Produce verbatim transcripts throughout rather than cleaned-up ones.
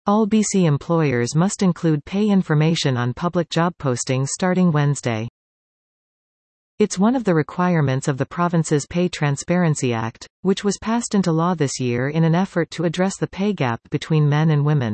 All B C employers must include pay information on public job postings starting Wednesday. It's one of the requirements of the province's Pay Transparency Act, which was passed into law this year in an effort to address the pay gap between men and women.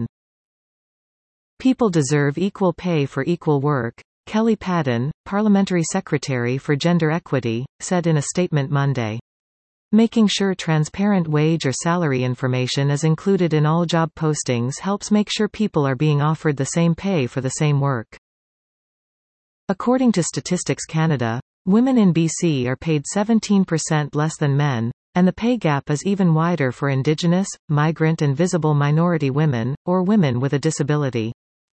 People deserve equal pay for equal work, Kelly Padden, Parliamentary Secretary for Gender Equity, said in a statement Monday. Making sure transparent wage or salary information is included in all job postings helps make sure people are being offered the same pay for the same work. According to Statistics Canada, women in B C are paid seventeen percent less than men, and the pay gap is even wider for Indigenous, migrant and visible minority women, or women with a disability.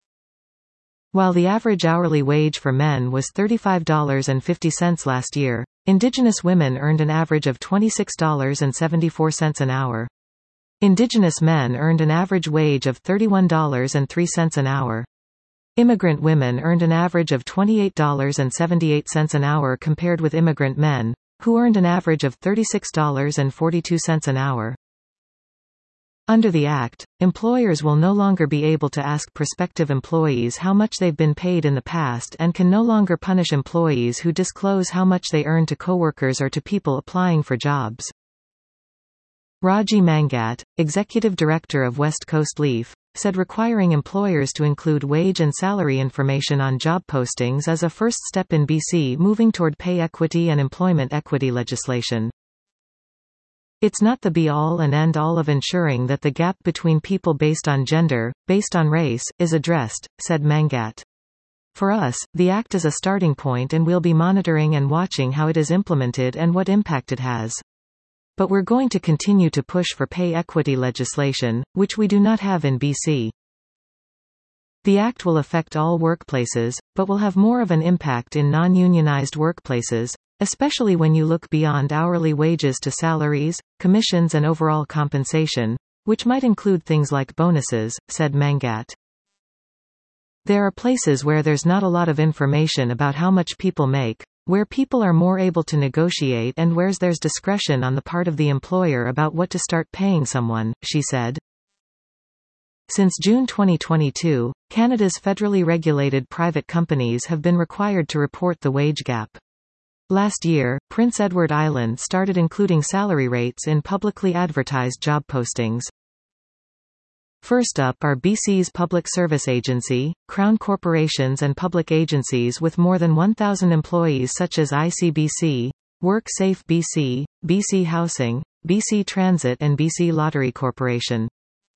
While the average hourly wage for men was thirty-five dollars and fifty cents last year, Indigenous women earned an average of twenty-six dollars and seventy-four cents an hour. Indigenous men earned an average wage of thirty-one dollars and three cents an hour. Immigrant women earned an average of twenty-eight dollars and seventy-eight cents an hour compared with immigrant men, who earned an average of thirty-six dollars and forty-two cents an hour. Under the Act, employers will no longer be able to ask prospective employees how much they've been paid in the past and can no longer punish employees who disclose how much they earn to coworkers or to people applying for jobs. Raji Mangat, Executive Director of West Coast Leaf, said requiring employers to include wage and salary information on job postings is a first step in B C moving toward pay equity and employment equity legislation. It's not the be-all and end-all of ensuring that the gap between people based on gender, based on race, is addressed, said Mangat. For us, the Act is a starting point and we'll be monitoring and watching how it is implemented and what impact it has. But we're going to continue to push for pay equity legislation, which we do not have in B C. The Act will affect all workplaces, but will have more of an impact in non-unionized workplaces, especially when you look beyond hourly wages to salaries, commissions and overall compensation, which might include things like bonuses, said Mangat. There are places where there's not a lot of information about how much people make, where people are more able to negotiate and where there's discretion on the part of the employer about what to start paying someone, she said. Since June twenty twenty-two, Canada's federally regulated private companies have been required to report the wage gap. Last year, Prince Edward Island started including salary rates in publicly advertised job postings. First up are B C's Public Service Agency, Crown corporations and public agencies with more than one thousand employees such as I C B C, WorkSafe B C, B C Housing, B C Transit and B C Lottery Corporation.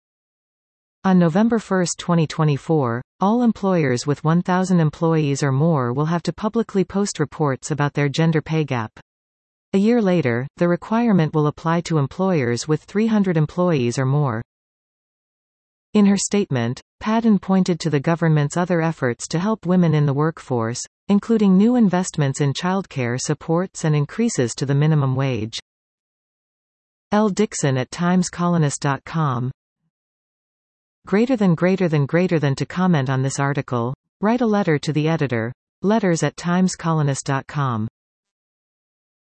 On November first twenty twenty-four, all employers with one thousand employees or more will have to publicly post reports about their gender pay gap. A year later, the requirement will apply to employers with three hundred employees or more. In her statement, Padden pointed to the government's other efforts to help women in the workforce, including new investments in childcare supports and increases to the minimum wage. L. Dixon at times colonist dot com. Greater than greater than greater than to comment on this article, write a letter to the editor, letters at times colonist dot com.